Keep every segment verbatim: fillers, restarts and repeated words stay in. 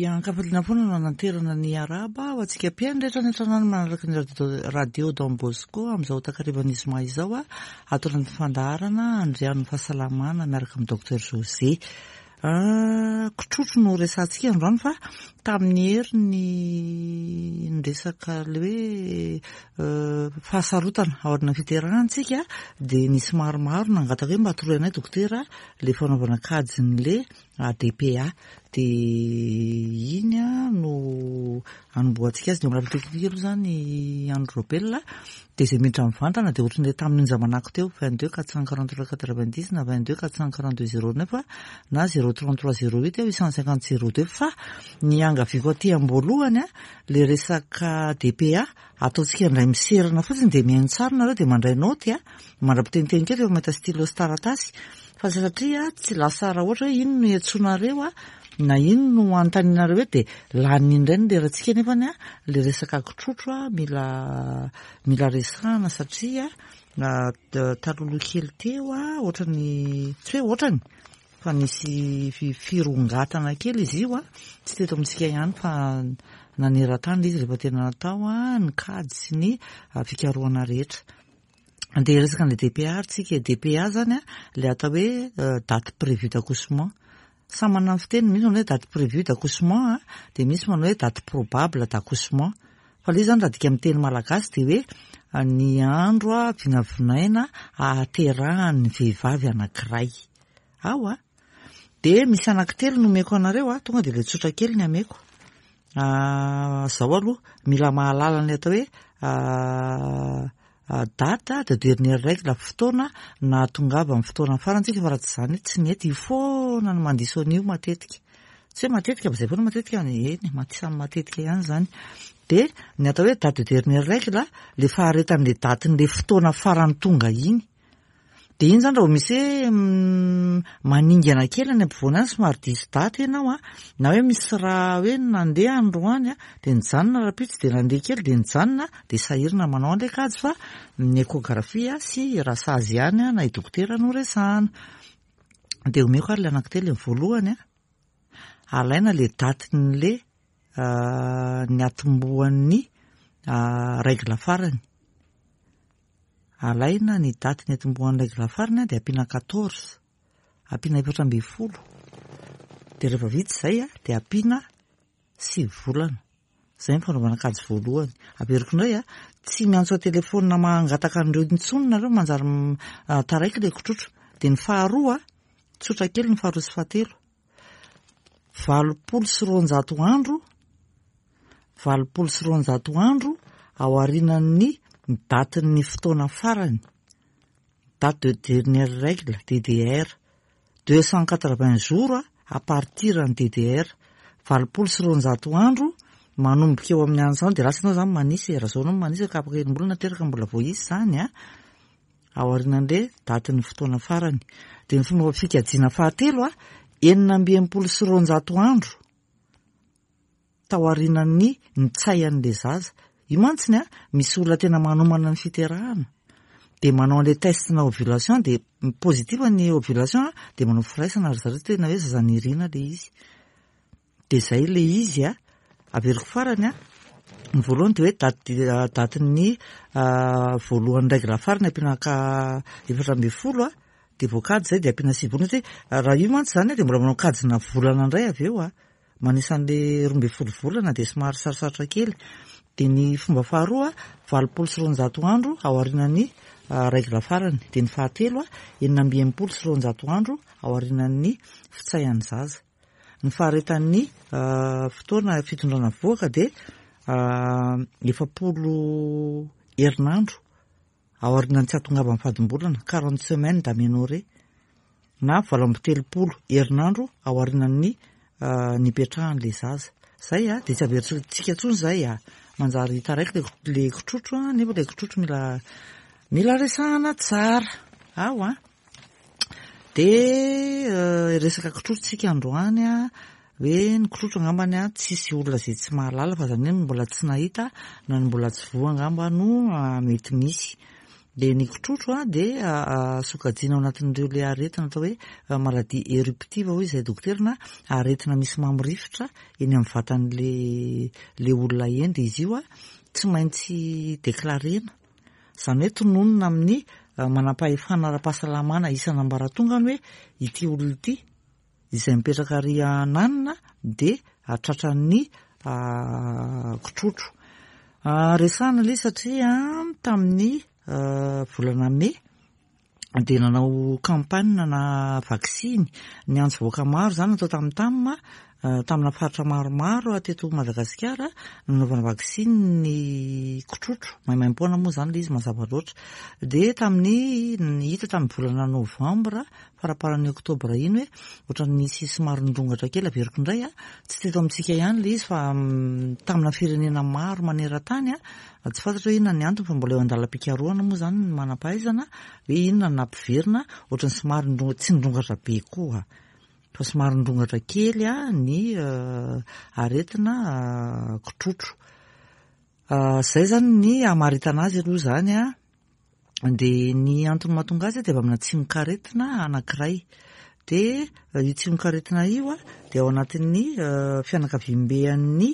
Ankapaliana foana no ananterana ny araba ho antsika mpianrehetra ny antranano manaraka ny radio Don Bosco amin'izao takarivan'izy ma izao a atao ny fandaharana andrian'ny fahasalamana miaraka amin'ny docteur José. Kitrotro no resantsika androany fa tamin'ny hery ny resaka le hoe fahasarotana ao arina fiterahantsika dia nisy maromaro nangataka hoe mba atoroanay dokotera le fanaovana kajiny le A D P A dia iny a no anomboantsika azy dia mbola teknika aloha zany Andro Robel dia izay miditra mivantana dia ohatran'ilay tamin'ny zamanako teo vingt-deux quatre cent quarante-trois quatre-vingt-dix na vingt-deux quatre cent quarante-deux zéro neuf na zéro trente-trois zéro huit huit cent cinquante zéro deux fa ny angaviako aty amboalohany a le resaka D P A ataontsika indray miserana fotsiny dia mihaino tsara nareo dia mandray naoty a mandra-piteniteny kely rehefa mahita stylo sy taratasy fa satria tsy lasa raha ohatra hoe ino no iantsonareo a na ino no anontaninareo hoe dia lany indray ny lerantsika nefany a le resaka kitrotro a mila mila resahana satria talolo kely teo a ohatrany tsy hoe ohatrany fa nisy firongatana kely izy io a tsy teto amintsika ihany fa naneran-tany izy rehefa tena natao a ny kady sy ny fikarohana rehetra. Dia resaka ny D P A tsika D P A zany a le atao hoe date prévue d'accouchement. Samy manana ny fiteny, misy manao hoe date prévue d'accouchement dia misy manao hoe date probable d'accouchement. Fa le zany raha dika amin'ny teny malagasy dia hoe ny andro a vinavinaina ahaterahan'ny vehivavy anankiray. Ao a dia misy anankitelo no omeko anareo a tonga dia ilay tsotra kely ny ameko. Zao aloha mila mahalala ny atao hoe data de dernière règle fotoana na tongava amin'ny fotoana farantsika fa raha tsy izany tsy mety foana no mandiso an'io matetika tsy hoe matetika fa izay foana matetika eny samy matetika ihany zany dia ny atao hoe date de dernière règle le faharetan'le datin'le fotoana farany tonga iny dia iny zany raha misy hoe maningana kely any ampovoany any somary diso daty ianao a na hoe misy raha hoe nandeha androany a dia nijanona rapitsy dia nandeha kely dia nijanona dia sahirina manao an'ilay kajy fa ny échographie sy rasazy ihany a na i dokotera no resahana. Dia omeko ary le anankitelo ny voalohany a alaina le datin'le ny atomboan'ny règle farany. Alaina ny daty ny atombohan'ny règle farany dia ampiana quatorze ampiana efatra ambin'ny folo dia rehefa vita izay a dia ampiana sivy volana. Izay ny fanaovana kajy voalohany. Averiko indray a tsy miantso telefona mangataka an'ireo intsony nareo manjary taraiky ilay kitrotro. Dia ny faharoa tsotra kely ny faharoa sy fahatelo valopolo sy roanjato andro valopolo sy roanjato andro ao aorianan'ny datin'ny fotoana farany date de dernière règle D D R deux cent quatre-vingts jours à partir ny D D R valopolo sy roanjato andro manomboka eo amin'ny an'izany dia lasa ianao zany manisy raha zao anao manisy ka afaka enim-bolana teraka mbola voaisy zany a ao aorianan'le datin'ny fotoana farany. Dia ny fomba fikajiana fahatelo a enina amby enimpolo sy roanjato andro tao aorianan'ny nitsay an'le zaza. Io mantsiny a misy olona tena manomana ny fiterahana dia manao an'ilay testina ovulation dia pozitiva ny ovulation a dia manao firaisana ary zareo tena hoe zazanirina le izy. Dia izay le izy a averiko farany a ny voalohany dia hoe datin'ny voalohan'ny règle farany ampiana efatra ambin'ny folo a dia voakady izay dia ampiana sivy volana. Raha io mantsy zany dia mbola manao kajina volana indray avy eo a manisan'le roa ambin'ny folo volana dia somary sarosarotra kely. Dia ny fomba faharoa valopolo sy roanjato andro ao aorianan'ny règle farany. Dia ny fahatelo a enina amby enimpolo sy roanjato andro ao aorianan'ny fitsayan'ny zaza. Ny faharetan'ny fotoana fitondrana voaka dia efapolo herinandro ao aorianan'ny tsy hatongava amin'ny fadimbolana quarante semaines d'aménorrhée na valo amby telopolo herinandro ao aorianan'ny nipetrahan'le zaza. Zay a dia tsy averintsika intsony izay a manjary taraiky le kitrotro a nefa le kitrotro mila mila resahana tsara. Ao a dia resaka kitrotro tsika androany a hoe ny kitrotro angambany a tsisy olona izay tsy mahalala fa zany hoe mbola tsy nahita na ny mbola tsy voa angamba no mety misy. de ny kotrotro a de sokajiana ao anatin'ireo le aretina atao hoe maladie éruptive hoy izay dokotera, aretina misy mamirifotra eny amin'ny vatan'le le olona eny, de izy io a tsy maintsy deklarena, zany hoe tononona amin'ny manam-pahefana ara-pahasalamana isan'ambaratongany hoe ity olona ity izay mipetraka ary ananina de atratran'ny kotrotro. Resahana le satria tamin'ny volana Mai de nanao kampania na vaksiny ny anjy-voaka maro zany atao tamin'ny tamma tamina faritra maromaro teto Madagasikara nanaovana vaksiny ny kotrotro, maimaim-poana moa zany le izy mazava loatra. De tamin'ny hita tamin'ny volana Novambra faraparan'ny Oktobra iny hoe ohatran'ny nisy somary nirongatra kely averiko indray a, tsy teto amintsika ihany le izy fa tamina firenena maro maneran-tany a, tsy fantatra hoe inona ny antony fa mbola eo andalam-pikarohana moa zany ny manam-pahaizana hoe inona ny nampiverina ohatran'ny somary tsy nirongatra be koa fa somary nirongatra kely a ny aretina kotrotro. Zay zany ny amaritana azy aloha zany a, de ny antony mahatonga azy de avy amina tsimok'aretina anankiray, de io tsimok'aretina io a de ao anatin'ny fianakaviam-bean'ny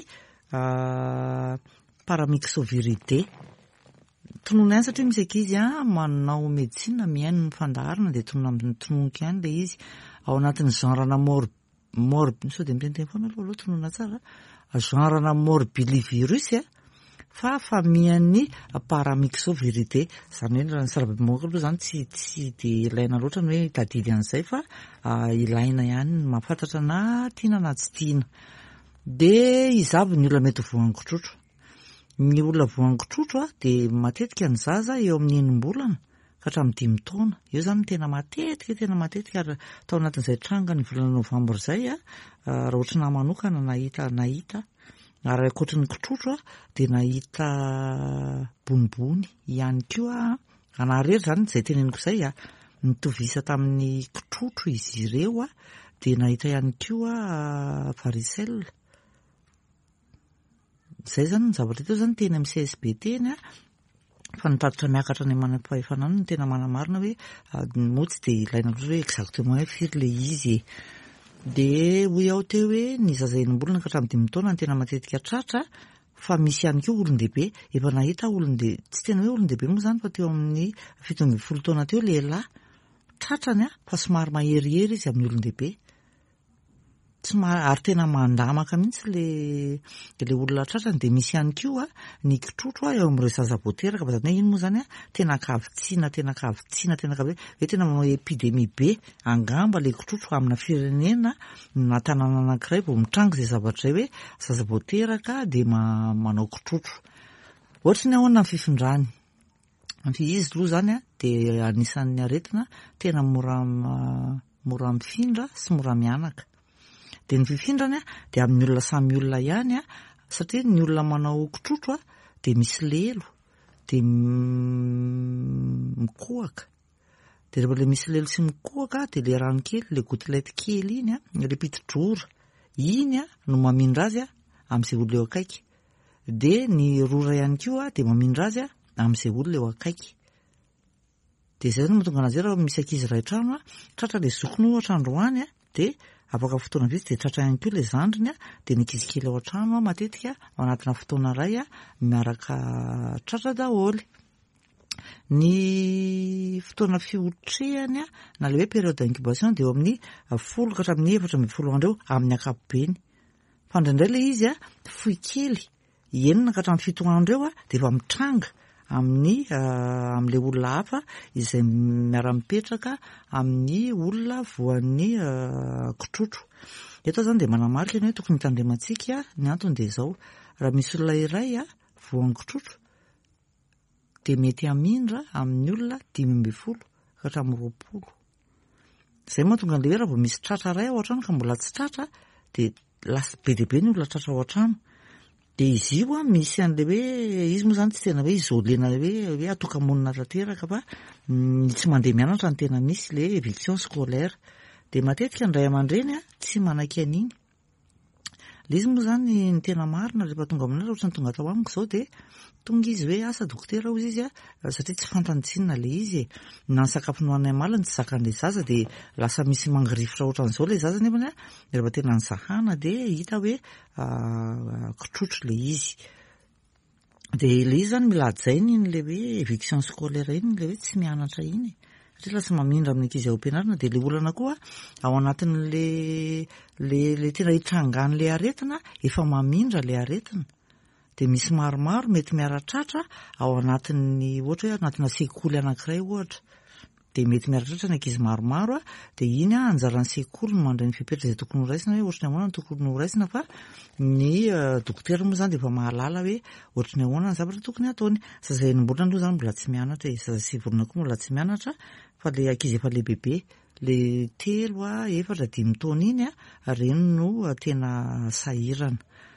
paramyxoviridé. Tonoina ihany satria misy ankizy a manao medicine mihaino ny fandaharana de tonona amin'ny tononika ihany le izy ao anatin'ny genre-na mor mor sao de miteniteny foana aloha aloha tonoina tsara, genre-na morbillivirus a fa famian'ny paramyxoviridé, zany hoe ny sarababimoaka aloha zany tsy tsy de ilaina loatra ny hoe tadidy an'izay fa ilaina ihany ny mahafantatra na tiana na tsy tiana. De izavy ny olona mety voan'ny kotrotro. Ny olona voan'ny kotrotro a de matetika ny zaza eo amin'ny enim-bolana ka hatramin'ny dimy taona, io zany tena matetika tena matetika ary tao anatin'izay tranga ny volana Novambra zay a, raha ohatra na manokana nahita nahita ary ankoatran'ny kotrotro a de nahita bonibony ihany koa anarery zany izay teneniko izay a, nitovisa tamin'ny kotrotro izy ireo a, de nahita ihany koa varicelle. Zay zany ny zavatra teo zany teny amin'ny C S B T eny a, fa nitatitra miakatra ny manam-pahefanana no tena manamarina hoe moa tsy de ilaina loatra hoe exactement hoe firy le izy. De hoy aho teo hoe ny zaza enim-bolana ka hatramin'ny dimy taona ny tena matetika tratra, fa misy ihany koa olon-dehibe efa nahita olon-de tsy tena hoe olon-dehibe moa zany fa teo amin'ny fito amby folo taona teo lehilahy tratrany a, fa somary maherihery izy amin'ny olon-dehibe. Tsy ary tena mandamaka mihitsy le le olona tratrany. De misy ihany koa ny kotrotro eo amin'ireo zaza vao teraka, fa zany hoe iny moa zany a tena kavitsiana tena kavitsiana tena kavi hoe tena manao epidemie be angamba le kotrotro amina firenena na tanàna anankiray vao mitranga izay zavatra hoe zaza vao teraka de manao kotrotro. Ohatra ny ahoana ny fifindrany, izy aloha zany a de anisan'ny aretina tena mora mora mifindra sy mora mianaka. De ny fifindrany a de amin'ny olona samy olona ihany a, satria ny olona manao kotrotro a de misy lelo de mikohaka, de rehefa le misy lelo sy mikohaka de le rano kely le gotelette kely iny a, le pitidrora iny a no mamindra azy a amin'izay olona eo akaiky, de ny rora ihany koa de mamindra azy a amin'izay olona eo akaiky. De zay no mahatonga anazy raha misy ankizy iray trano a tratra le zokiny ohatra androany a, de afaka fotoana vitsy de tratra ihany koa le zandriny a, de ny ankizy kely ao an-trano a matetika ao anatina fotoana iray a miaraka tratra daholo. Ny fotoana fiotrehany a na le hoe période d'incubation de eo amin'ny folo ka hatramin'ny efatra amby folo andro amin'ny ankapobeny, fa indraindray le izy a fohy kely enina ka hatramin'ny fito andro eo a de efa mitranga amin'ny amin'le olona hafa izay miara-mipetraka amin'ny olona voan'ny kotrotro. Eto zany de manamarika ny hoe tokony hitandremantsika ny antony de zao, raha misy olona iray a voan'ny kotrotro de mety hamindra amin'ny olona dimy amby folo ka hatramin'ny roapolo. Zay mahatonga an'le hoe raha vao misy tratra iray ao an-trano ka mbola tsy tratra de lasa be dia be ny olona tratra ao an-trano. De izy io a misy an'le hoe izy moa zany tsy tena hoe isolena hoe hoe atoka-monina tanteraka fa ny tsy mandeha mianatra ny tena misy le éviction scolaire, de matetika ny ray aman-dreny a tsy manaiky an'iny. Le izy moa zany ny tena marina rehefa tonga amin'azy ohatrany tonga tao amiko zao de tonga izy hoe asa dokotera ozy izy a satria tsy fantanitsinina le izy na ny sakafo nohanay maliny tsy zakan'le zaza de lasa misy mangirifitra ohatran'izao le zaza nefany a rehefa tena ny zahana de hita hoe kitrotro le izy de le izy zany mila ajainy iny le hoe éviction scolaire iny le hoe tsy mianatra iny satria lasa mamindra amin'ny ankizy ao am-pianarana de le olana koa ao anatin'le le le tena hitrangan'le aretina efa mamindra le aretina de misy maromaro mety miaratratra ao anatin'ny ohatra hoe anatina sekoly anankiray ohatra de mety miaratratra ny ankizy maromaro a de iny a anjaran'ny sekoly no mandray ny fepetra izay tokony ho raisina hoe ohatry ny ahoana no tokony ho raisina fa ny dokotera moa zany de efa mahalala hoe ohatry ny ahoana ny zavatra tokony ataony zazay enim-bolana aloha zany mbola tsy mianatra e zaza sivy volana koa mbola tsy mianatra fa le ankizy efa le bebe le telo a efatra dimy taona iny a reny no tena sahirana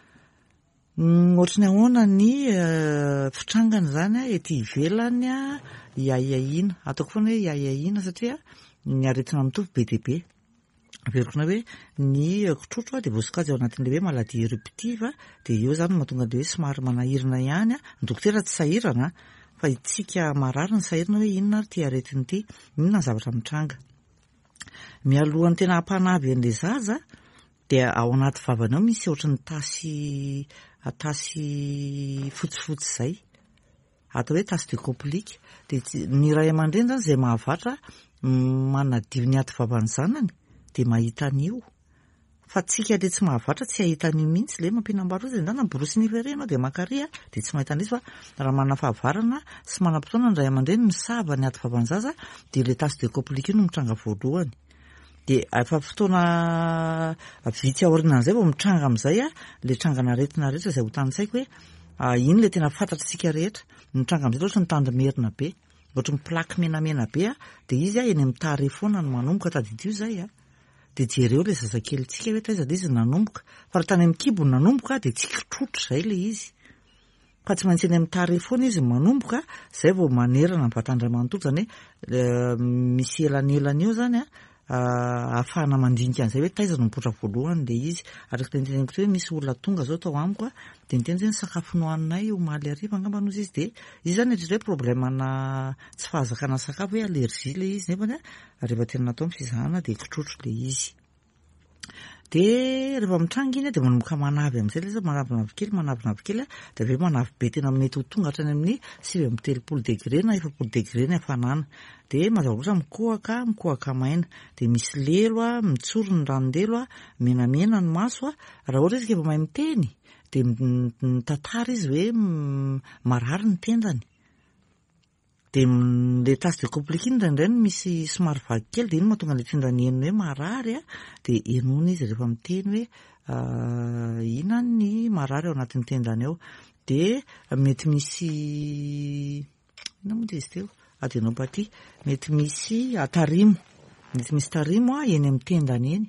ohatry ny ahoana ny fitrangana zany a ety ivelany a iaiaina ataoko foana hoe iaiaina satria ny aretina mitovy be de be averokona hoe ny kitrotro de voasokajy ao anatin'le hoe maladie éruptive de eo zany mahatonga de hoe somary manahirana ihany a ny dokotera tsy sahirana fa itsika marary ny sahirana hoe inona ary ty aretiny ity inona ny zavatra mitranga mialohan'ny tena hampanavy an'le zaza de ao anaty vavany ao misy ohatran'ny tasy tasy fotsifotsy zay atao hoe tasy de coplique de ny ray aman-dreny zany zay mahavatra manadio ny aty vavan'ny zanany de mahita an'io fa tsika le tsy mahavatra tsy ahita an'io mihitsy le mampinambaro izy ndana borosy niferenao de makaria de tsy mahita an'izy fa raha manana fahavarana sy manam-potoana ny ray aman-dreny misava ny aty vavan'ny zaza de le tasy de coplique io no mitranga voalohany de efa fotoana vitsy aorinan'izay vao mitranga amin'izay a le trangana aretina rehetra izay ho tanysaiko hoe iny le tena fantatritsika rehetra mitranga amin'izay ohatry ny tandymerina be ohatry ny plaque menamena be a de izy a eny amin'ny tare foana no manomboka tadidio zay a de jereo le zazakelyntsika hoe taiza de izy nanomboka fa raha tany amin'ny kibo nanomboka de tsy kitrotro zay le izy fa tsy maintsy eny amin'ny tare foana izy manomboka zay vao manerana ny vatandray manontolo zany hoe misy elanelana eo zany a ahafahana mandinika an'izay hoe taiza no mipotra voalohany le izy araka le niteneniko hoe misy olona tonga zao tao amiko a de niteny zay ny sakafo nohaninay omaly ariva angamba nozy izy de izy zany etratra hoe problemana tsy fahazakana sakafo hoe allergie le izy nefany a rehefa tena natao ny fizahana de kitrotro le izy de rehefa mitranga iny a de manomboka manavy amin'izay le izy manavinavy kely manavinavy kely a de aveo manavy be tena mety ho tonga hatrany amin'ny sivy amby telopolo degré na efapolo degré ny hafanana de mazava loatra mikohaka mikohaka maina de misy lelo a mitsoro ny ranondelo a menamena ny maso a raha ohatra izy efa mahay miteny de mitantara izy hoe marary ny tendany de le tasy de coplique iny indraindray no misy somary vaky kely de iny mahatonga le tendrany eniny hoe marary a de enona izy rehefa miteny hoe ina ny marary ao anatin'ny tendany ao de mety misy ina moa de izy teo adénopathie mety misy tarimo mety misy tarimo a eny amin'ny tendany eny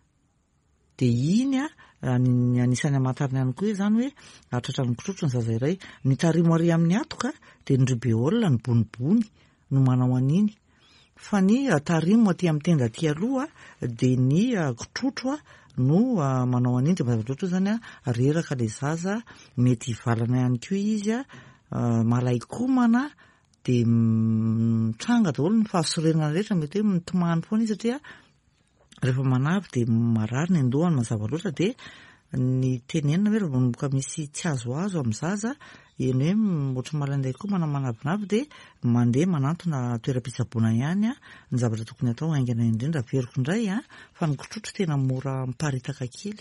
de iny a anisany amatariny ihany koa zany hoe atratra ny kitrotro ny zaza iray ny tarimo ary amin'ny atoka de ny rubéole ny bonibony no manao an'iny fa ny tarimo aty amin'ny tenda aty aloha de ny kitrotro no manao an'iny de mazava loatra zany a reraka le zaza mety hivalana ihany koa izy a malaikomana de mitranga daholo ny fahasorenana rehetra mety hoe mitomany foana izy satria rehefa manavy de marary ny andohany mazava loatra de ny tenenina hoe rehefa manomboka misy tsy azo azo amin'ny zaza eny hoe ohatry malainday koa mana manavinavy de mandeha manantona toeram-pitsaboana ihany a ny zavatra tokony atao aingana indrindra veriko indray a fa ny kitrotro tena mora miparitaka kely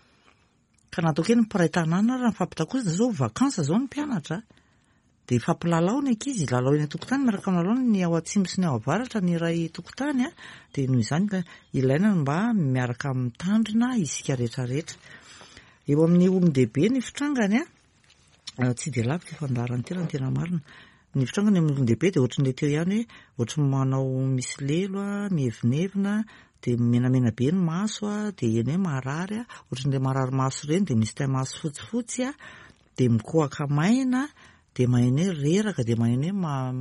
ka natao kely mpiray tanàna raha mifampitakosina zao vakansa zao ny mpianatra de fampilalao ny ankizy lalao eny tokotany miaraka amin'ny lalao ny ao atsimo sy ny ao avaratra ny iray tokotany a de noho izany ilaina mba miaraka mitandrina isika rehetrarehetra eo amin'ny olon-dehibe ny fitrangany a tsy de lavitra fandarany tena ny tena marina ny fitrangany amin'ny olon-dehibe de ohatran'le teo ihany hoe ohatry manao misy lelo a mihevinevina de menamena be ny maso a de eny hoe marary a ohatran'le marary maso reny de misy tay maso fotsifotsy a de mikohaka maina de maheny hoe reraka de maheny hoe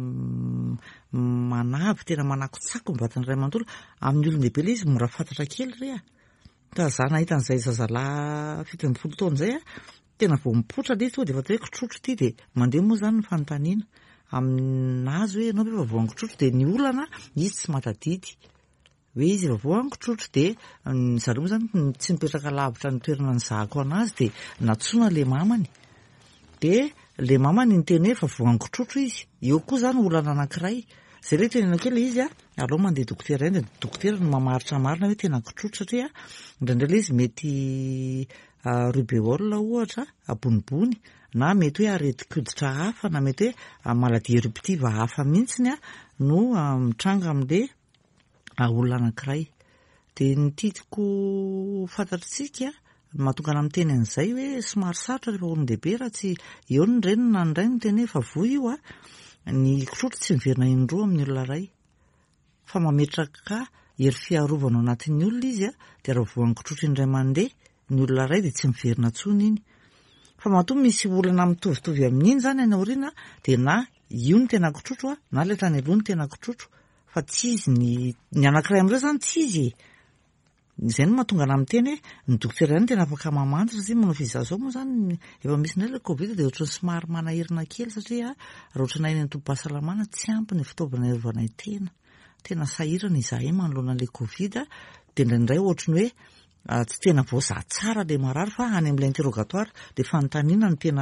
manavy tena manakotsako ny vatany ray amanontolo amin'ny olon-dehibe le izy mora fantatra kely re a ka za nahita an'izay zazalahy fito amby folo taona zay a tena vao mipotra le to de efa hoe kitrotro ty de mandeha moa zany ny fanontaniana aminazy hoe anao efa vao ankitrotro de ny olana izy tsy matadidy hoe izy efa vao ankitrotro de zareo moa zany tsy mipetraka lavitra ny toerana ny zahako anazy de natsoina le mamany de le mamany ny teny hoe efa vao ankitrotro izy eo koa zany olana anankiray zay le tenenao kely izy a alao mandeha dokotera eny de dokotera no mamaritra marina hoe tena ankitrotro satria indraindray le izy mety rubéole ohatra abonibony na mety hoe aretin-koditra hafa na mety hoe maladie éruptive hafa mihitsiny a no mitranga amin'le olona anankiray de ny tiako fantatritsika mahatonga ana miteny an'izay hoe somary sarotra rehefa olon-dehibe raha tsy eo ny reniny na ny ray no teny hoe efa voa io a ny kitrotro tsy miverina indroa amin'ny olona ray fa mametraka hery fiarovana ao anatin'ny olona izy a de raha voan'ny kitrotro indray mandeha ny olona ray de tsy miverina tsony iny fa matoa misy olana mitovitovy amin'iny zany any aoriana de na io ny tena kitrotro a na le tany aloha ny tena kitrotro fa tsy izy ny ny anankiray amin'ireo zany tsy izy izay no mahatonga ana miteny hoe ny dokotera ihany tena afaka mamantatra satria manao fizazao moa zany efa misy indray le covid de ohatran'ny somary manahirana kely satria raha ohatry nainy ny tobim-pahasalamana tsy ampy ny fitaovana irovana tena tena sahirana izahay manoloana an'le covid de indraindray ohatry ny hoe tsy tena voazaha tsara le marary fa any amin'ilay interrogatoire de fanontaniana ny tena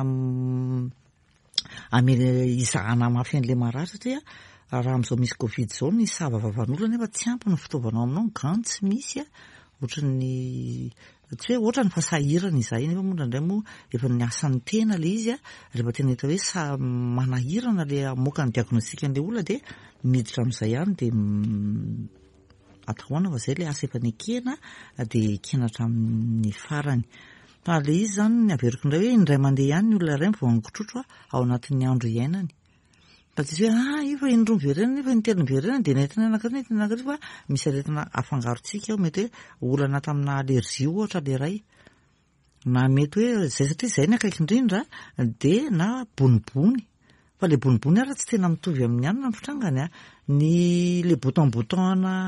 ame izahana mafy an'le marary satria raha amin'izao misy covid zao ny savavavan'olona nefa tsy ampy ny fitaovana ao aminao gant tsy misy a ohatran'ny tsy hoe ohatra ny fasahirana izahay nefa moa indraindray moa efa ny asan'ny tena le izy a rehefa tena hita hoe sa manahirana le amoaka ny diagnostikan'le olona de miditra amin'izay ihany de atahoana fa zay le asa efa nekena de kenatra amin'ny farany fa le izy zany ny averiko indray hoe indray mandeha ihany ny olona ray vao ankitrotro ao anatin'ny andro iainany fa tsy hoe ah io fa indroa miverenana fa intelo miverenana de nentina anankiray nentina anankiray fa misy aretina afangarontsika ao mety hoe olana tamina allergie ohatra le ray na mety hoe zay satria zay ny akaiky indrindra de na bonibony fa le bonibony ara tsy tena mitovy amin'ny anina ny fitrangany a ny le bouton bouton na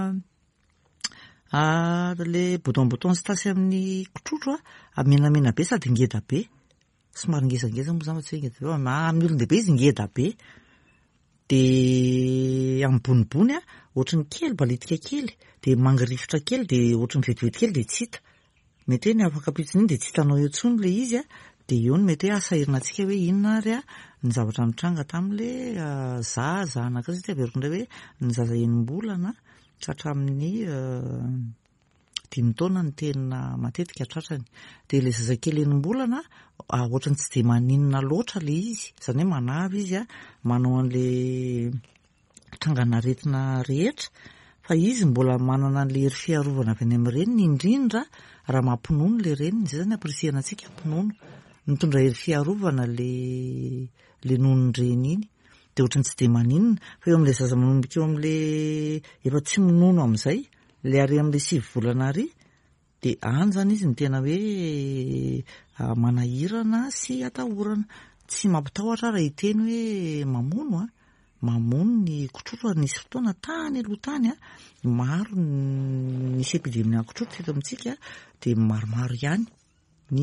a le bouton bouton sy tasy amin'ny kitrotro a menamena be sady ngeda be somary ngezangeza moa zany tsy hoe ngeda be amin'ny olon-dehibe izy ngeda be de amin'ny bonibony a ohatry ny kely balitika kely de mangirifotra kely de ohatry ny vetivety kely de tsy hita mety hoe ny afaka pitsiny iny de tsy hitanao eo tsony le izy a de eo ny mety hoe asahirina antsika hoe inona ary a ny zavatra mitranga tam'le zaza anankiray satria averiko indray hoe ny zaza enim-bolana ka hatramin'ny dimy taona ny tena matetika tratrany de le zazakely enim-bolana ohatrany tsy de maninona loatra le izy zany hoe manavy izy a manao an'le trangana aretina rehetra fa izy mbola manana an'le hery fiarovana avy any amin'ny reniny indrindra raha mampinono le reniny zay zany apirisiana antsika mpinono mitondra hery fiarovana le le nonon-dreny iny de ohatrany tsy de maninona fa eo amin'le zaza manombika eo amin'le efa tsy minono amin'izay le ary amin'le sivy volana ary de any zany izy ny tena hoe manahirana sy atahorana tsy mampitahotra raha hiteny hoe mamono a mamono ny kitrotro nisy fotoana tany aloha tany a maro nisy epidemia kitrotro eto amintsika de maromaro ihany ny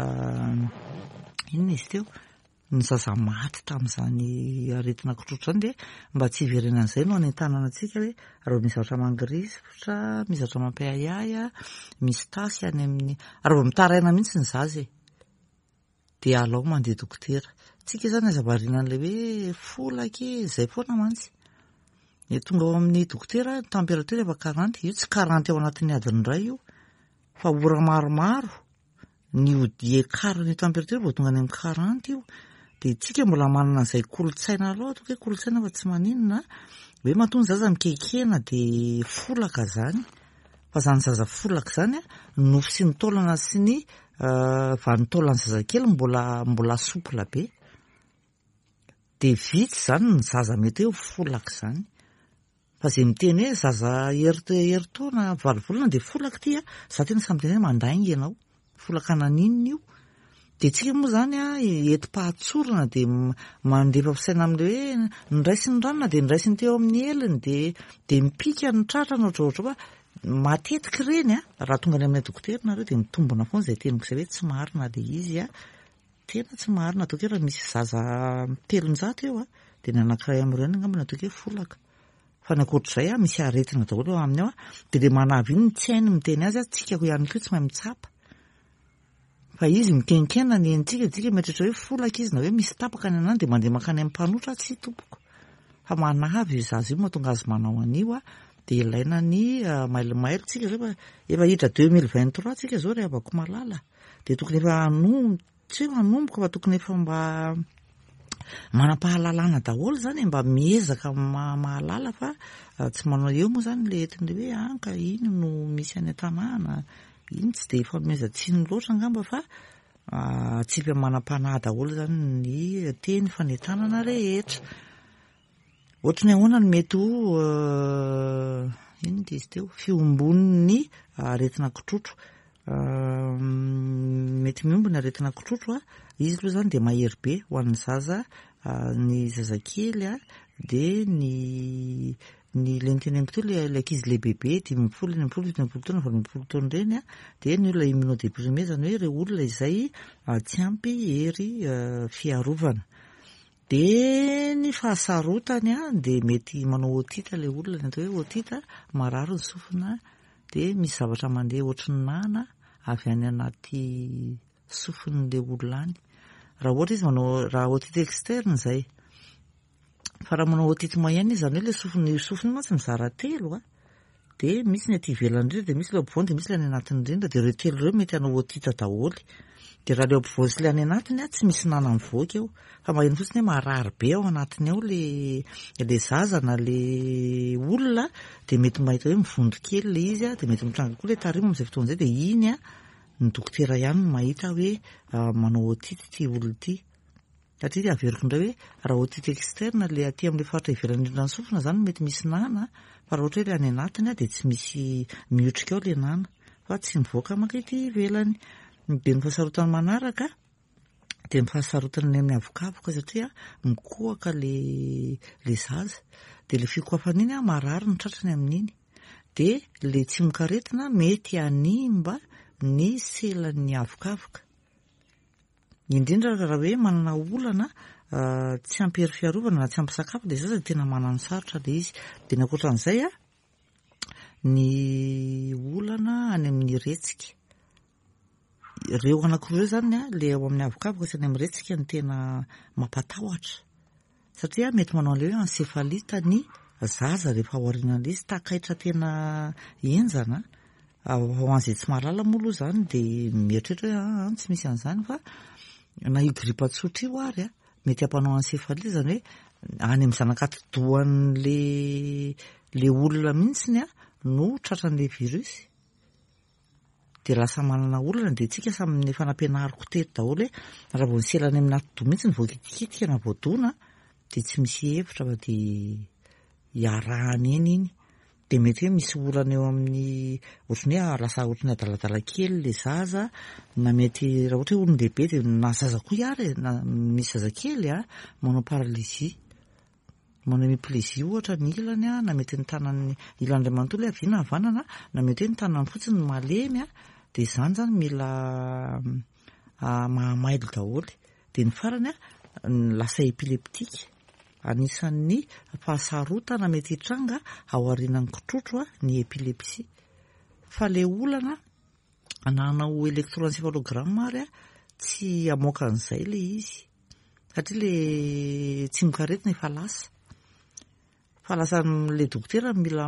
inona izy teo ny zaza maty tamin'izany aretina kitrotro zany de mba tsy hiverena an'izay no anentanana antsika hoe raha misy zavatra mangirifotra misy zavatra mampiahiahy a misy tasy any amin'ny raha vao mitaraina mihitsy ny zaza e de alao mandeha dokotera tsika zany azavarina an'le hoe folaka zay foana mantsy e tonga ao amin'ny dokotera température efa quarante io tsy quarante ao anatin'ny adiny iray io fa ora maromaro ny odi ekarany température vao tonga any amin'ny quarante io de tsika mbola manana an'izay kolotsaina aloha ataoko hoe kolotsaina fa tsy maninona hoe maton'ny zaza mikekena de folaka zany fa zany zaza folaka zany a nofo sy ny taolana sy ny vanitaolana zazakely mbola mbola sopla be de vitsy zany ny zaza mety hoe folaka zany fa zay miteny hoe zaza heritaona valo volana de folaka ty a za tena samy teny hoe mandainga ianao folaka naninona io de tsika moa zany a enti-pahatsorana de mandefa fisaina amin'le hoe niraisy ny ranona de niraisy ny teo amin'ny eliny de de mipika ny tratrana ohatraohatra fa matetika reny a raha tonga any amin'ny dokotera nareo de mitombona foana zay teniko izay hoe tsy marina le izy a tena tsy marina atao ke raha misy zaza telonjato eo a dia ny anankiray amin'ireny angamba natao ke folaka fa ny ankoatr'izay a misy aretina daholo eo aminy ao a dia le manavy iny tsy hainy miteny azy a tsika ho ihany koa tsy mahay mitsapa fa izy mikenikena ny entsika tsika mieritreritra hoe folaka izy na hoe misy tapaka ny anany dia mandeha makany amin'ny mpanotra tsy tompoko fa manavy zaza io mahatonga azy manao an'io a dia ilaina ny mailomailo tsika zao efa hiditra deux mille vingt-trois tsika zao ry abako malala dia tokony efa anombo tsy hoe anomboka fa tokony efa mba manam-pahalalana daholo zany mba miezaka mahalala fa tsy manao eo moa zany le etiny hoe anka iny no misy any an-tanàna iny tsy dia efa mezatsiny loatra angamba fa tsy mpe manam-panahy daholo zany ny teny fanentanana rehetra ohatry ny ahoana ny mety ho ino dia izy teo fiombon'ny aretina kitrotro mety miombony aretina kitrotro a izy aloha zany dia mahery be ho an'ny zaza ny zazakely a dia ny ny leniteneniko teo le ankizy le bebe dimy ambin'ny folo enina ambin'ny folo fito ambin'ny folo taona valo ambin'ny folo taona ireny a dia ny olona immunodéprimé zany hoe ireo olona izay tsy ampy hery fiarovana dia ny fahasarotany a dia mety manao otita le olona ny atao hoe otita marary ny sofina dia misy zavatra mandeha ohatry ny nana avy any anaty sofin'le olona any raha ohatra izy manao raha otita externe izay fa raha manao otita moyenne izy zany hoe le sofiny sofiny ma tsy mizara telo a dia misy ny aty ivelany indrindra dia misy le ampovoany dia misy le any anatiny indrindra dia ireo telo ireo mety hanao otita daholy dia raha le ampovoany sy le any anatiny a tsy misy nana mivoaka eo fa maheno fotsiny hoe marary be ao anatiny ao le le zaza na le olona dia mety mahita hoe mivondo kely le izy a dia mety mitranga koa le tarimo amin'izay fotoana izay dia iny a ny dokotera ihany no mahita hoe manao otita ity olona ity satria dia averiko indray hoe raha otita externe le aty amin'ilay faritra ivelany indrindra ny sofina zany mety misy nana fa raha ohatra hoe le any anatiny a dia tsy misy mihotrika ao le nana fa tsy mivoaka maka ity ivelany dia ny fahasarotany manaraka dia ny fahasarotany ny amin'ny avokapoka satria mikohaka le le zaza dia le fikoafana iny a marary ny tratrany amin'iny dia le tsy mikaretina mety hanimba ny selan'ny avokapoka indrindra raha hoe manana olana tsy ampy hery fiarovana na tsy ampy sakafo dia zaza tena manano sarotra le izy dia ny ankoatran'izay a ny olana any amin'ny retsika ireo anankiroa zany a le ao amin'ny avokapoka sy any amin'ny retsika ny tena mampatahotra satria mety manao an'ilay hoe ansefalita ny zaza rehefa ao aorianan'ilay izy takaitra tena enjana ho an'izay tsy mahalala moa aloha zany dia mieritreritra hoe tsy misy an'izany fa na io gripa tsotra io ary a mety hampanao ansefalita zany hoe any amin'ny zanakatidohan'le le olona mihitsiny a no tratran'ilay virusy dia lasa manana olana dia tsika samy efa nampianariko teto daholo hoe raha vao niselany amin'ny atidoha mihitsy ny voakitikitika na voadona dia tsy misy hevitra fa dia hiarahany eny iny dia mety hoe misy olana eo amin'ny ohatrany hoe lasa ohatrany adaladala kely le zaza na mety raha ohatra hoe olon-dehibe dia na zaza koa iary na misy zazakely a manao paralysie manao miplésie ohatra ny ilany a na mety ny tanany ilan'ilay manontolo hoe aviana havanana na mety hoe ny tanany fotsiny malemy a dia izany zany mila mahamailo daholy dia ny farany a lasa epileptika anisan'ny fahasarotana mety hitranga ao aorianan'ny kitrotro a ny epilepsia fa le olana nanao électroencéphalogramme ary a tsy amoaka an'izay le izy satria le tsy mikaretina efa lasa fa lasa le dokotera mila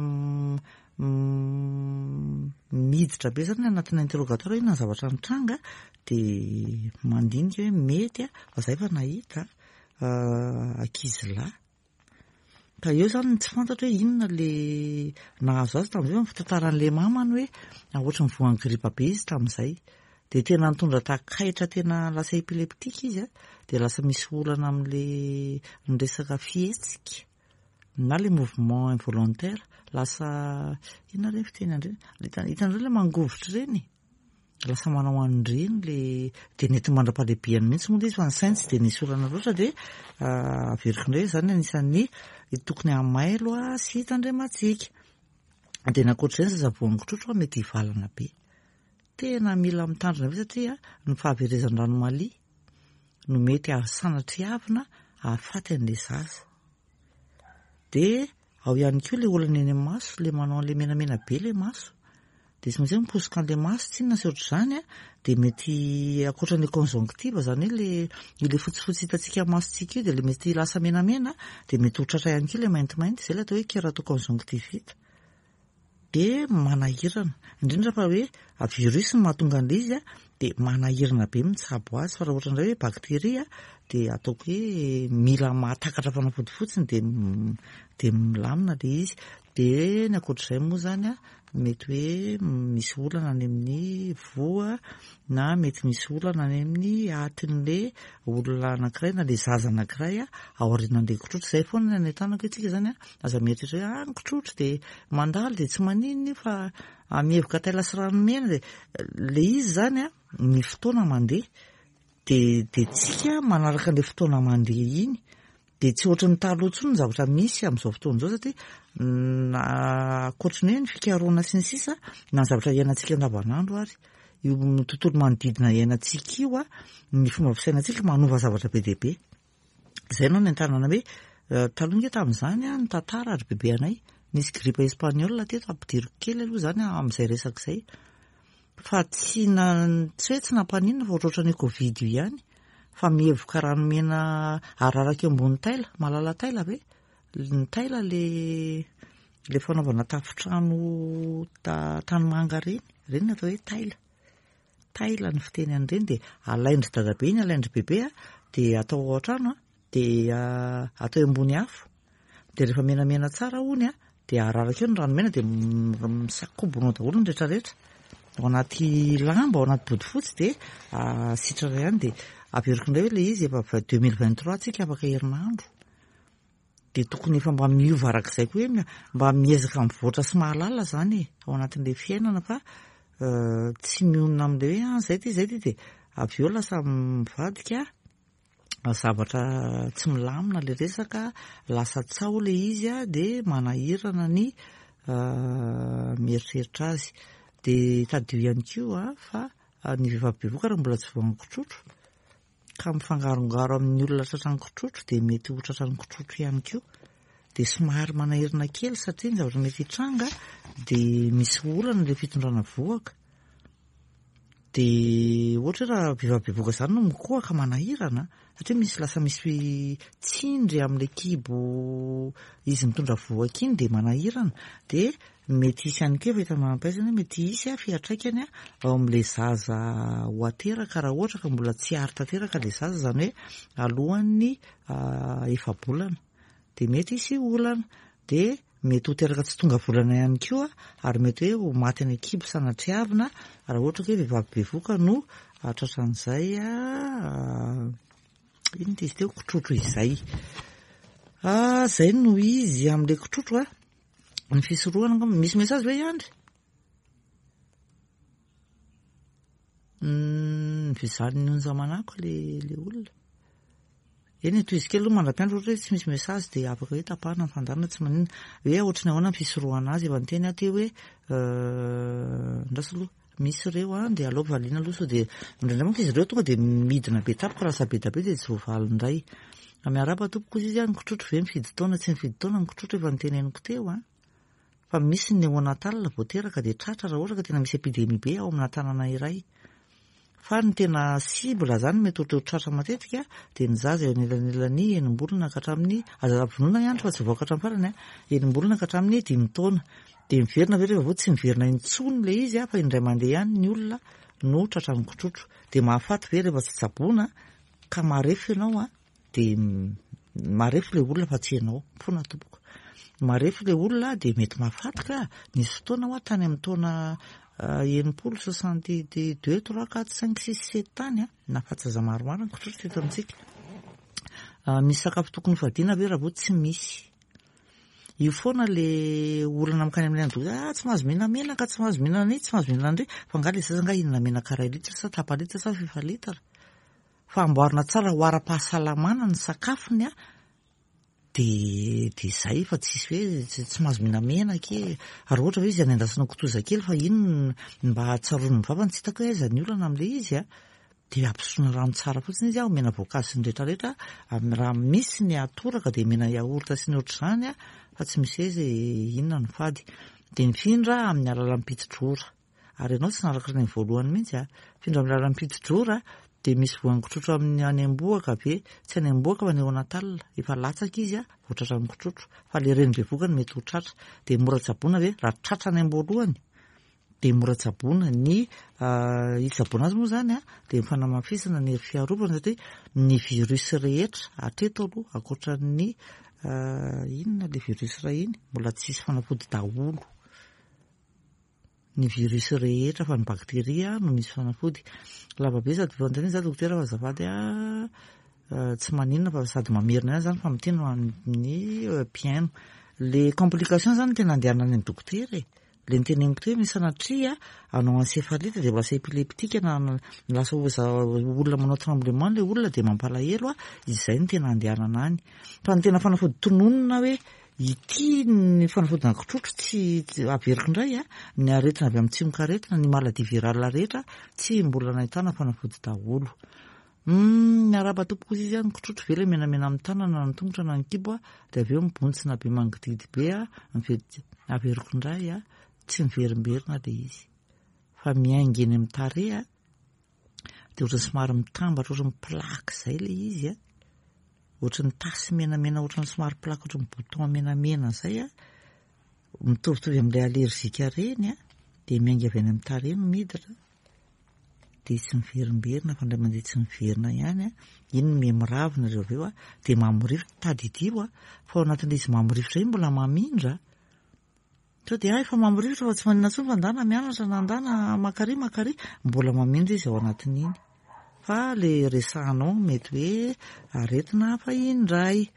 miditra be zany anatina interrogatoire hoe inona ny zavatra nitranga dia mandinika hoe mety a fa izay fa nahita ankizy lahy ka eo zany tsy fantatra hoe inona le nahazo azy tamin'izay ny fitantaran'le mamany hoe ohatry ny voan'ny gripa be izy tamin'izay dia tena nitondra takaitra tena lasa epileptika izy a dia lasa misy olana amin'le ny resaka fihetsika na le mouvement involontaire lasa inona ireny fiteny andreny hitan'ireny le mangovitra ireny lasa manao an'ireny le dia nety mandra-pahalehibeany mihitsy moa izy fa ny sainy tsy dia nisy olana loatra dia averiko indray izany anisan'ny tokony hamailo a sy hitandrematsika dia nankoatr'izay ny zazavoan'ny kitrotro a mety hivalana be tena mila mitandrina be satria ny fahaverezan'ny ranomalia no mety ahsanatryavina ahafaty an'le zaza. De ao ihany koa le olana eny amin'ny maso, le manao an'le menamena be le maso. De tsy maintsy miposika an'le maso, tsy inona sy ohatr'izany a, de mety ankoatran'le conjonctive zany hoe le ile fotsifotsy hitantsika masontsika io, de le mety lasa menamena, de mety hotratra ihany koa le maintimainty, zay le atao hoe keratoconjonctivite. De manahirana, indrindra fa hoe virus no mahatonga an'le izy a, de manahirana be mitsabo azy, fa raha ohatra indray hoe bakteria de ataoko hoe mila mahatakatra fanafody fotsiny de de milamina le izy. De ny ankoatr'izay moa zany a, mety hoe misy olana any amin'ny voa, na mety misy olana any amin'ny atin'le olona anankiray na le zaza anankiray a ao aorianan'le kitrotro. Zay foana ny ahitanako itsika zany a, aza mieritreritra hoe ah ny kitrotro de mandalo de tsy maninona fa mihevoka taila sy ranomena, de le izy zany a ny fotoana mandeha, de de tsika manaraka an'le fotoana mandeha iny, de tsy ohatry ny taloha intsony ny zavatra misy amin'izao fotoana izao, satria ankoatrany hoe ny fikaroana sy ny sisa na ny zavatra iainantsika andavanandro ary io tontolo manodidina iainantsika io a, ny fomba fisainantsika manova zavatra be dia be. Zay no ny antanana hoe taloha nge tamin'izany a ny tantara ary bebe anay, nisy gripa espagnole teto ampidiriko kely aloha zany amin'izay resaka izay, fa tsy na tsy hoe tsy nampaninona fa ohatrohatra ny covid io ihany, fa mihevoka ranomena araraka eo ambony taila, malala taila ve? Ny taila le le fanaovana tafitrano tanimanga reny, reny atao hoe taila. Taila ny fiteny an'ireny, de alaindry dadabe iny, alaindry bebe a, de atao ao an-trano a, de atao ambony afo, de rehefa menamena tsara hony a, de araraka eo ny ranomena, de misakobonao daholo ny rehetrarehetra ao anaty lamba, ao anaty bodofotsy, de sitrana ihany. De averiko indray hoe le izy efa deux mille vingt-trois tsika afaka herinandro, de tokony efa mba miova arak'izay koa hoe mba miezaka mivoatra sy mahalala zany e ao anatin'le fiainana, fa tsy mionona amin'le hoe ah zay ty zay ty, de avy eo lasa mivadika zavatra tsy milamina le resaka, lasa tsao le izy a, de manahirana ny mieritreritra azy. De tadio ihany koa fa ny vehivavy bevoka raha mbola tsy voan'ny kitrotro ka mifangarongaro amin'ny olona tratran'ny kitrotro, de mety ho tratran'ny kitrotro ihany koa, de somary manahirana kely satria ny zavatra mety hitranga de misy olana le fitondrana voaka. De ohatra raha vehivavy bevoka zany no mikohaka manahirana, satria misy lasa misy tsindry amin'le kibo izy mitondra voaka iny, de manahirana. De mety hisy ihany koa efa hita manam-pahaizana, mety hisy a fiantraikany a ao amin'le zaza ho ateraka raha ohatra ka mbola tsy ary tanteraka le zaza, zany hoe alohan'ny efa-bolana, de mety hisy olana, de mety ho teraka tsy tonga volana ihany koa, ary mety hoe ho maty any kibo sanatriavina raha ohatra hoe vehivavy bevoka no tratran'izay a iny izy teo kitrotro izay. Zay no izy amin'le kitrotro a. Ny fisorohana misy mesazy hoe iandry vizany ny onjamanako le le olona eny toy izy kely aloha mandra-piandro, ohatra hoe tsy misy mesazy de afaka hoe tapahana ny fandarana, tsy manina hoe ohatrany ahoana ny fisorohana azy. Efa niteny aty hoe ndraso aloha misy ireo a de alao valiana aloha, so de indraindray manko izy ireo tonga de midina be tapaka raha sabetabe de tsy voavalindray. Miaraba tompoko izy a ny kitrotro ve mifidy taona, tsy mifidy taona ny kitrotro, efa niteneniko teo a. Fa misy ny ao anatalina voateraka de tratra raha ohatra ka tena misy epidemia be ao amina tanàna iray. Fa ny tena sibla zany mety ohatra tratra matetika de ny zaza eo anelanelany enim-bolana ka hatramin'ny aza vonoina ihany fa tsy voaka hatramin'ny farany a, enim-bolana ka hatramin'ny dimy taona. De miverina ve rehefa vo tsy miverina intsony le izy a, fa indray mandeha ihany ny olona no tratran'ny kitrotro. De mahafaty ve rehefa tsy tsaboana ka marefo ianao a, de marefo le olona fa tsy ianao, fona tompoko. Marefo le olona de mety mahafaty ka nisy fotoana ho tany amin'ny taona enimpolo soixante de deux trois quatre cinq six sept tany a, nahafaty maromaro ny kitrotro teto amintsika. Misy sakafo tokony fadiana ve raha vo tsy misy? Io foana le olana makany amin'ny andro ah tsy mahazo mihina menaka, tsy mahazo mihina ny tsy mahazo mihina andre, fa nga le zaza nga inona menaka ray litra sa tapa litra sa fifa litra. Fa amboarina tsara ho ara-pahasalamana ny sakafony a, de de zay fa tsisy hoe tsy mahazo mihina menaka e. Ary ohatra hoe izy any andasana kotoza kely fa ino mba hahatsarony ny vavany, tsy hitako hoe aiza ny olana amin'le izy a. de ampisoina rano tsara fotsiny izy aho mena voankazo sy ny rehetrarehetra raha misy ny atoraka de mena yaourt sy ny ohatr'izany a fa tsy misy hoe zay inona ny fady de mifindra amin'ny alalan'ny pitidrora ary ianao tsy narakitra ny voalohany mihitsy a mifindra amin'ny alalan'ny pitidrora de misy voangotrotro amin'ny any amboaka be tsy any amboaka fa ny eo anatalina efa latsaka izy a vao tratra ny kotrotro fa le reny bevokany mety ho tratra de mora tsaboana ve raha tratra ny amboalohany de mora tsaboana ny hitsaboana azy moa zany a de mifanamafisana ny fiarovana satria ny virus rehetra hatreto aloha akoatra ny inona le virus raha iny mbola tsisy fanafody daholo ny virus rehetra fa ny bakteria no misy fanafody lavabe sady vantany za dokotera fa azafady a tsy maninona fa sady mamerina ihany zany fa miteny amin'ny piano le complication zany tena andehanana any amin'ny dokotera e le niteneniko teo misy sanatria anao encéphalite de lasa épileptique na lasa olona manao tremblement le olona de mampalahelo a izay ny tena andehanana any fa ny tena fanafody tononona hoe ity ny fanafodina kotrotro tsy averiko indray a ny aretina avy amin'ny tsimokaretina ny maladie virale rehetra tsy mbola nahitana fanafody daholo ny araba tompo kosa izy any kotrotro vele menamena amin'ny tanana ny tongotra na ny kibo a de avy eo mibontsina be mangididy be a averiko indray a tsy miverimberina le izy fa miainga eny amin'ny tare a de ohatrany somary mitambatra ohatrany plaque zay le izy a ohatrany tasy menamena ohatrany somary plaque ohatrany bouton menamena zay a mitovitovy amin'ilay allergique reny a de miainga avy any amin'ny tare no miditra de tsy miverimberina fa ndray mandeha tsy miverina ihany a iny no memiravina reo aveo a de mamorivotra tadidio a fa ao anatin'le izy mamorivotra iny mbola mamindra to de ay fa mamorivotra fa tsy manina tsony fa ndana mianatra na ndana makary makary mbola mamindra izy ao anatin'iny fa le resahanao mety hoe aretina fa indray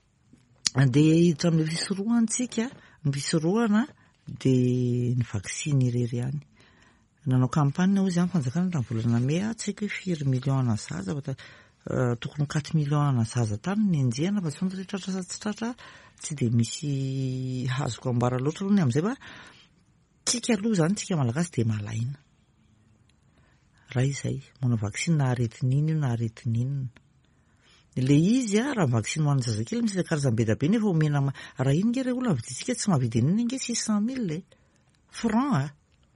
de hiditra amin'ny fisorohantsika ny fisorohana de ny vaksiny irery ihany nanao campagne ozy any fanjakana raha volana me a tsy haiko hoe firy million na zaza tokony quatre million na zaza tany ny enjehana fa tsy fantatro tratra sa tsy tratra tsy de misy hazoko ambara loatra aloha ny amin'izay fa tsika aloha zany tsika malagasy de malaina raha izay manao vaksiny na aretin'iny io na aretin'inona le izy a raha vaksiny ho an'ny zazakely misy karazany be da be nefa omena raha iny nge re olona viditsika tsy mahavidy an'iny nge six cent mille franc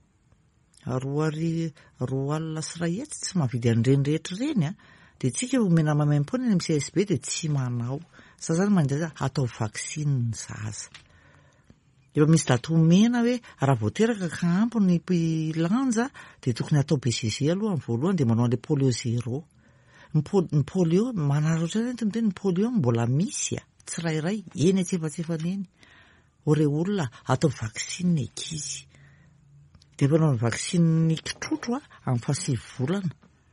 a roa ary roa alina sy ray hetsy tsy mahavidy an'ireny rehetra reny a de tsika omena mamaimpona eny amin'ny C S B de tsy manao sa zany mandeha atao vaksiny ny zaza efa misy daty omena hoe raha voateraka ka ampy ny lanja de tokony atao B C G aloha amin'ny voalohany de manao an'le polio zéro ny polio manaritra ohatrany ty miteny ny polio mbola misy a tsirairay eny atsefatsefany eny ore olona atao vaksiny ankizy de mpanao vaksiny kitrotro a amin'ny fahasivy volana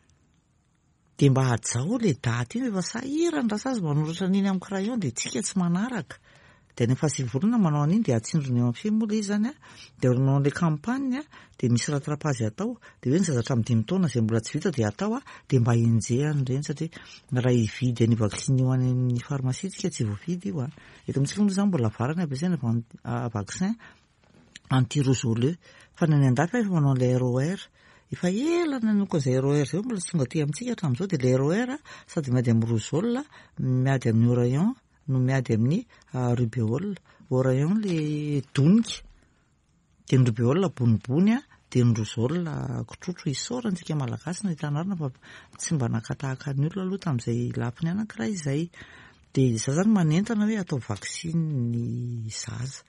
de mba hajao le daty iny efa sahirany rasazy manoratra an'iny amin'ny crayon de tsika tsy manaraka de ny fahasivy volana manao an'iny de atsindrony eo amin'ny fimola izy zany a de manao le campagne a de misy ratrapazy atao de hoe ny zazatra amin'ny dimy taona zay mbola tsy vita de atao a de mba enjehany reny satria raha hividy any vaksiny io any amin'ny pharmacie tsika tsy voavidy io a eto amintsika moa zany mbola varany ampiasaina vaccin anti-roseau fa ny any andafy efa manao le R O R efa ela nanoko an'izay R O R zay mbola tsy tonga aty amintsika hatramin'izao de le R O R sady miady amin'ny roseau miady amin'ny oreillon no miady amin'ny rubéole oreillon le donika de ny rubéole bonibony a de ny roseau kotrotro isaorantsika malagasy no hitanarina fa tsy mba nakatahaka ny olona aloha tamin'izay lapiny anankiray izay de za zany manentana hoe atao vaksiny ny zaza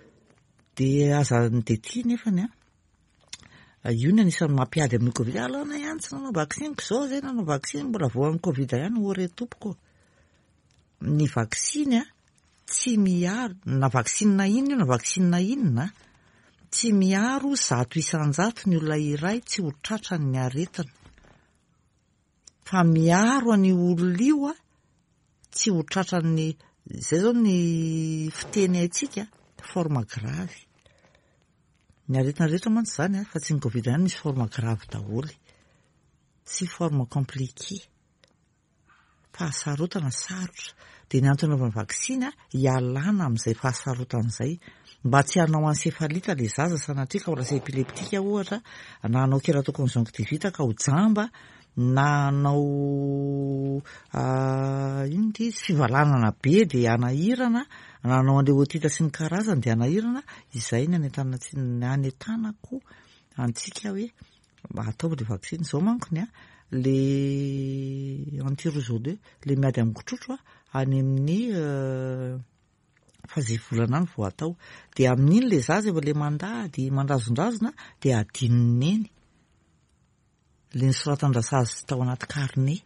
de aza de ty nefany a io ny anisan'ny mampiady amin'ny covid alana ihany tsy nanao vaksiniko zao zay nanao vaksiny mbola voan'ny covid ihany ore tompoko ny vaksiny a tsy miaro na vaksiny na inona io na vaksiny na inona tsy miaro zato isan-jato ny olona iray tsy ho tratrany ny aretina fa miaro any olona io a tsy ho tratrany zay zao ny fiteny aitsika forme grave ny aretina rehetra mantsy zany a fa tsy ny covid ihany misy forme grave daholo sy forme compliqué fahasarotana sarotra de ny antony anaovana vaksiny a hialana amin'izay fahasarotana izay mba tsy hanao encéphalite le zaza sanatria ka ho lasa épileptique ohatra na hanao kératoconsjonctivite ka ho jamba nanao ino ty izy fivalanana be de anahirana nanao an'le otita sy ny karazany de anahirana izay ny anentana tsy ny anentanako antsika hoe atao le vaksiny zao mankony a le anti-roseau le miady amin'ny kotrotro a any amin'ny fahazivolana any vao atao de amin'iny le zaza efa le mandady mandrazondrazona de adininy eny le nisoratandrasazy tao anaty carnet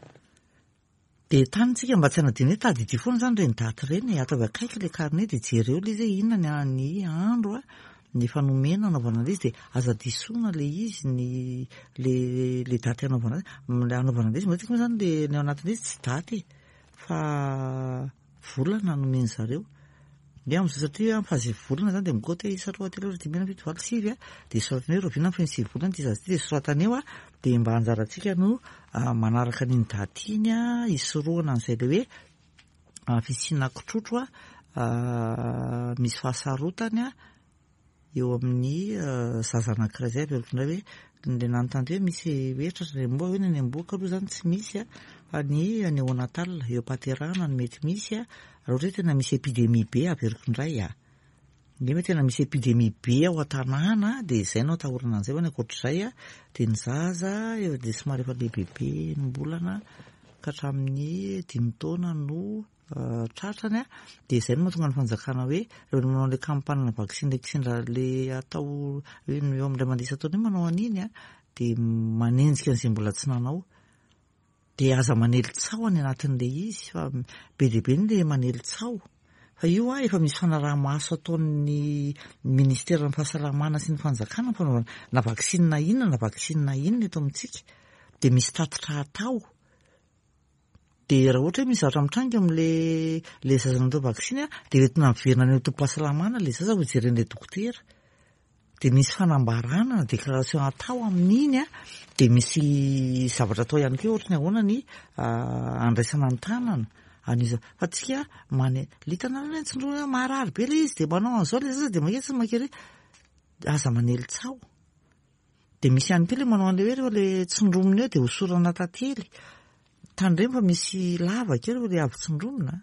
de tanitsika mba tsy anadiny tady ity foana zany reny daty reny ataovy akaiky le carnet de jereo le izy inona ny andro a ny fanomena anaovana le izy de aza disoina le izy ny le le daty anaovana le anaovana le izy matsika moa zany le ny ao anatin'izy tsy daty fa volana nomeny zareo de am'izay satria am'fahazy volana zany de mikoty isa roa telo efatra dimy enina fito valo sivy a de soratany hoe roavina am'feny sivy volana ty zazy ty de soratany eo a de mba anjarantsika no manaraka n'iny daty iny a isoroana an'izay le hoe fisina kotrotro a misy fahasarotany a eo amin'ny zaza anankiray zay averikindray hoe le nanontany hoe misy hoe tratra ny amboa hoe ny amboaka aloha zany tsy misy a fa ny any ao-natalina eo am-pahaterahana no mety misy a raha ohatra hoe tena misy épidémie be averikindray a nge tena misy épidémie be ao an-tanàna de izay no atahorana an'izay fa ny ankoatr'izay a de ny zaza de somary efa lehibehibe ny mbolana ka hatramin'ny dimy taona no tratrany a de izay no mahatonga ny fanjakana hoe rehefa manao le campagne vaksiny kisindra le atao eo amin'ilay mandisa taona hoe manao an'iny a de manenjika an'izay mbola tsy nanao de aza manelitsao any anatin'le izy fa be dia be ny le manelitsao fa io a efa misy fanaraha-maso ataon'ny ministera ny fahasalamana sy ny fanjakana fanaovana na vaksina inona na vaksina inona eto amintsika de misy tatitra atao de raha ohatra hoe misy zavatra mitranga am'le le zaza natao vaksiny a de entina miverina ny tompo-pahasalamana le zaza ho jeren'le dokotera de misy fanambarana na déclaration atao amin'iny a de misy zavatra atao ihany koa ohatra ny ahoana ny andraisana ny tanana an'iza fa tsika mane litana ny tsindrona marary be le izy de manao an'izao le zaza de maketsy makery aza manelitsao de misy ihany koa le manao an'le hoe rehefa le tsindromina eo de hosorana tantely tandreny fa misy lava kely rehefa le avy tsindromina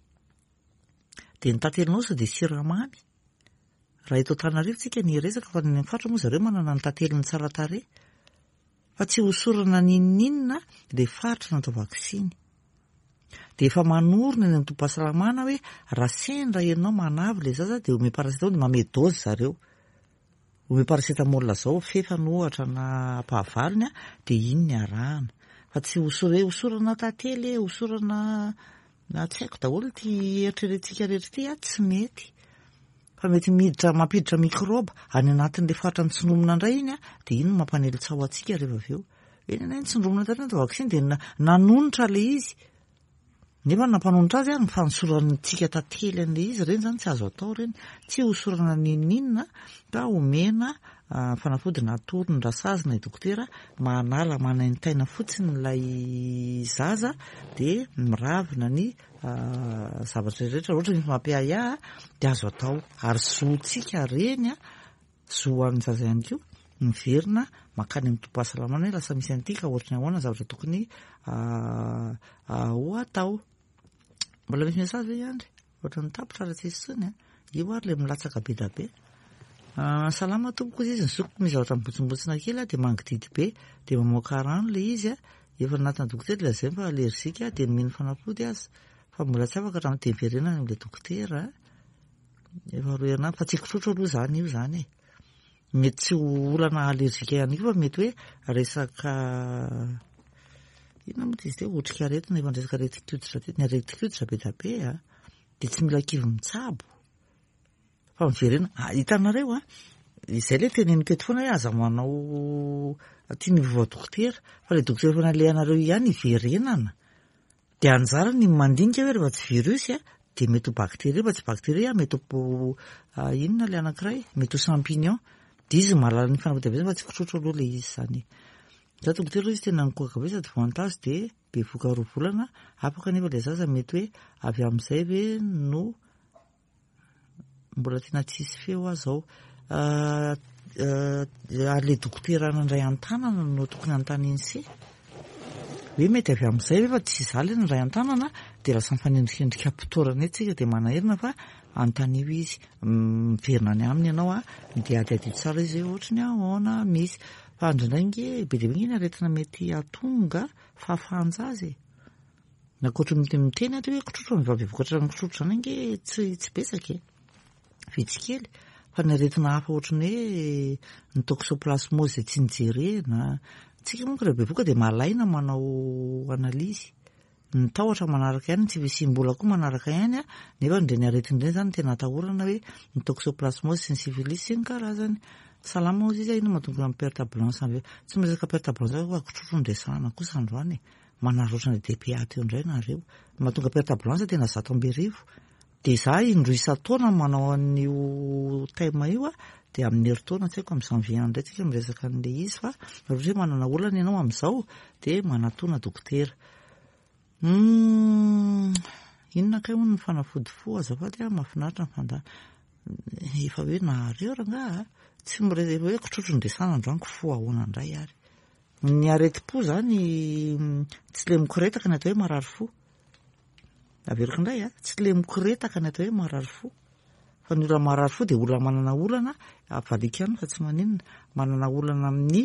de ny tantelinao sa de siramamy raha eto Antananarivo tsika ny resaka fa ny fatra moa zareo manana ny tanteliny tsara tarehy fa tsy hosorana n'inon'inona le faritra natao vaksiny de efa manorina ny antom-pahasalamana hoe raha sendra ianao manavy le zaza de ome paracetamol de mame dozy zareo ome paracetamol zao fefany ohatra na ampahavalony a de iny ny arahana fa tsy hosore hosorana tantely hosorana na tsy haiko daholo ty eritreretintsika rehetra ty a tsy mety fa mety miditra mampiditra mikroba any anatin'le faritra ny tsindromina indray iny a de iny no mampanelitsao atsika rehefa avy eo eny na iny tsindromina tary natao vaksiny de nanonitra le izy nefa nampanonitra azy a ny fanosorantsika tantely an'le izy reny zany tsy azo atao reny tsy hosorana n'inon'inona fa omena fanafody natory ny rasazina i dokotera manala manaintaina fotsiny ilay zaza de miravina ny zavatra rehetra ohatra ny mampiaya de azo atao ary zoantsika reny a zoan'ny zaza ihany koa miverina makany amin'ny tompo-pahasalamana hoe lasa misy an'ity ka ohatra ny ahoana zavatra tokony ho atao mbola misy mesazy hoe andry ohatra ny tapitra raha tsy esitsony a io ary le milatsaka be da be salama tompoko izy ny sokoko misy zavatra mibotsimbotsina kely a de mangididy be de mamoaka rano le izy a efa natana dokotera la zay fa alerzika de mino fanafody azy fa mbola tsy afaka raha de miverenana am'le dokotera efa roerina fa tsy kotrotro aloha zany io zany e mety tsy olana alerzika ihany ko fa mety hoe resaka inona moa de izy te otrika aretina efa resaka réticule ny réticule be da be a de tsy mila kivy mitsabo fa miverena hitanareo a izay le teneniko eto foana hoe aza manao tia mivoa dokotera fa le dokotera fa nalehanareo ihany iverenana de anjara ny mandinika hoe rehefa tsy virus a de mety ho bakteria fa tsy bakteria mety ho inona le anankiray mety ho champignon de izy malala ny fanapodiavizany fa tsy kotrotro aloha le izy zany za dokotera izy tena nikoaka be sady voantazy de be voka roa volana afaka nefa le zaza mety hoe avy amin'izay ve no mbola tena tsisy feo azy ao le dokotera nandray an-tanana no tokony an-tany iny se hoe mety avy amin'izay efa tsy zaly ny ray an-tanana dia lasa mifanendrikendrika mpitoerana etsika dia manahirina fa anontanivo izy miverina ny aminy ianao a dia adiadio tsara izy hoe ohatra ny ahoana misy fa andrindraingy be dia be ny aretina mety atonga fahafahanjazy nakoatra miteny ato hoe kitrotro ny vavy vokatra ny kitrotro zany ange tsy tsy betsaka e vitsikely fa ny aretina hafa ohatra ny hoe ny toxoplasmose tsy nijerena tsika monko rehefa bevoka dia malaina manao analizy ny tahotra manaraka ihany tsy visim-bola koa manaraka ihany a nefa ndre ny aretina ireny zany tena atahorana hoe ny toxoplasmose sy ny syphilis sy ny karazany salama ozy izy ina mahatonga amin'ny perte blanche avy eo tsy miresaka perte blanche fa kitrotro ndresana kosa androany manarotra ny D P A teo indray nareo mahatonga perte blanche tena zato amby arivo dia za indroa isan-taona manao an'io taima io a dia amin'ny herintaona tsy haiko amin'ny janvier indray tsika miresaka an'ilay izy fa raha hoe manana olana ianao amin'izao dia manatona dokotera inona kay hono ny fanafody fo azafady a mahafinaritra ny fanda efa hoe nareo ranga tsy mireza hoe kitrotro ndresana androaniko fo ahoana indray ary ny areti-po zany tsy le mikoretaka ny atao hoe marary fo averiko indray a tsy le mikoretaka ny atao hoe marary fo fa ny olona marary fo dia olona manana olana avalika ihany fa tsy maninona manana olana amin'ny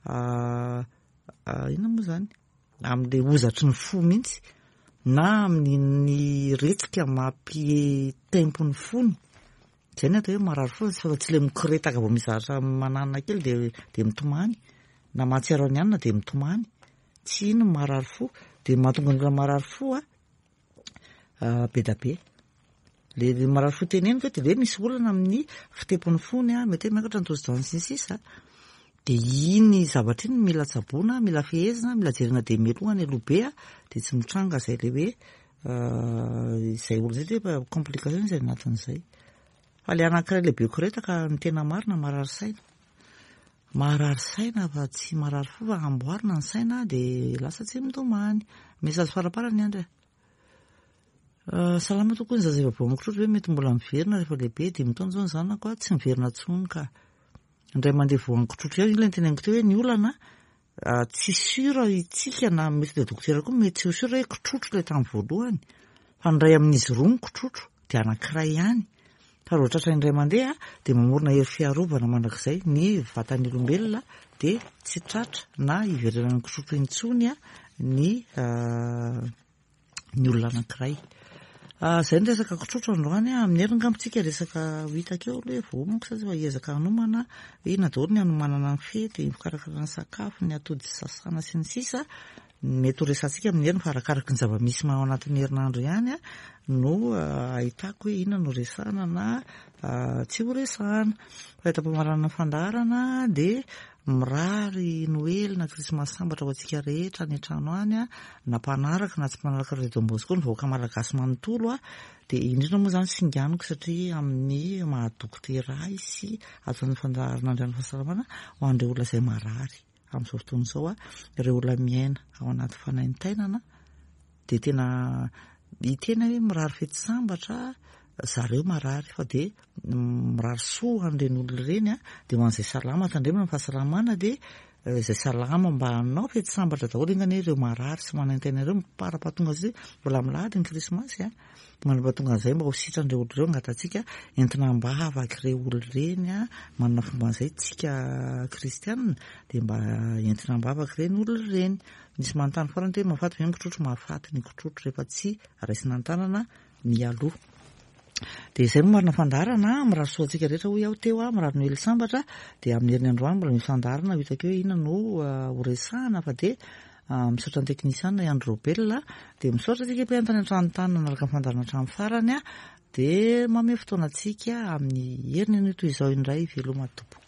inona moa zany amin'ilay ozatry ny fo mihitsy na amin'ny retsika mampitempo ny fony izay ny atao hoe marary fo fa tsy le mikoretaka vao mizatra manana kely dia dia mitomany na mahatsiaro any anina dia mitomany tsy ino marary fo dia mahatonga ny olona marary fo a be da be le marary fo teneniko dia le misy olana amin'ny fitepon'ny fony a mety hoe miakatra ny tozidany sy ny sisa dia iny zavatra iny mila tsaboana mila fehezina mila jerena dia meloa ny alobe a dia tsy mitranga izay le hoe izay olo zay hoe complication izay anatin'izay fa le anankiray lehibe koretaka ny tena marina marary saina marary saina fa tsy marary fo fa amboarina ny saina dia lasa tsy mitomany mesazy faraparany andra salama tokoa ny zaza efa vao mikitrotro hoe mety mbola miverina rehefa lehibe dia mitaona zao ny zanako a tsy miverina tsony ka indray mandeha voan'ny kitrotro ihany ilay teneniko teo hoe ny olana tsy sura itsika na mety le dokotera koa mety tsy sura hoe kitrotro ilay tamin'ny voalohany fa nyray amin'izy roa ny kitrotro dia anankiray ihany fa raha tratra indray mandeha dia mamorona hery fiarovana mandrakizay ny vatan'ny olombelona dia tsy tratra na iverenan'ny kitrotro intsony a ny ny olona anankiray izay ny resaka kitrotro androany amin'ny heringa amintsika resaka hitakeo hoe vomonko sa fa hiezaka hanomana ina daholo ny hanomanana ny fety ny fikarakarana sakafo ny atody sasana sy ny sisa mety ho resantsika amin'ny heriny fa arakaraka ny zava-misy ao anatin'ny herinandro ihany a no ahitako hoe inona no resana na tsy ho resana fa etam-pamarana fandaharana dia mirary noely na krismasy sambatra ho antsika rehetra ny an-trano any a na mpanaraka na tsy mpanaraka reto ambosy koa ny vahoaka malagasy manontolo a dia indrindra moa zany singaniko satria amin'ny mahadokotera sy aton'ny fandaharana andrian'ny fahasalamana ho an'ireo olona izay marary amin'izao fotoana izao a ireo olona miaina ao anaty fanaintainana dia tena hitena hoe mirary fety sambatra zareo marary fa dia mirary soa an'ireny olona ireny a dia ho an'izay salama tandremana ny fahasalamana dia izay salama mba hanao fety sambatra daholo ingany ireo marary sy manaintaina ireo miparapatonga azy mbola milahady ny krismasy a manapatonga an'izay mba ho sitran'ireo olo ireo angatantsika entina mba havak'ireo olo ireny a manana fomba an'izay tsika kristianina dia mba entina mba havak'ireny olo ireny misy manontany farany hoe mahafaty ve ny kitrotro mahafaty ny kitrotro rehefa tsy raisina an-tanana mialoha dia izay mo marina fandaharana mirary soantsika rehetra hoy aho teo a mirary noely sambatra dia amin'ny herin'ny androany mbola misy fandaharana hitakeo hoe inona no ho resahana fa dia misaotra ny teknisiana Andro Robel dia misaotra tsika mpiantana an-tranontany nanaraka ny fandaharana hatramin'ny farany a dia manome fotoana antsika amin'ny herin'ny toy izao indray veloma tompoko.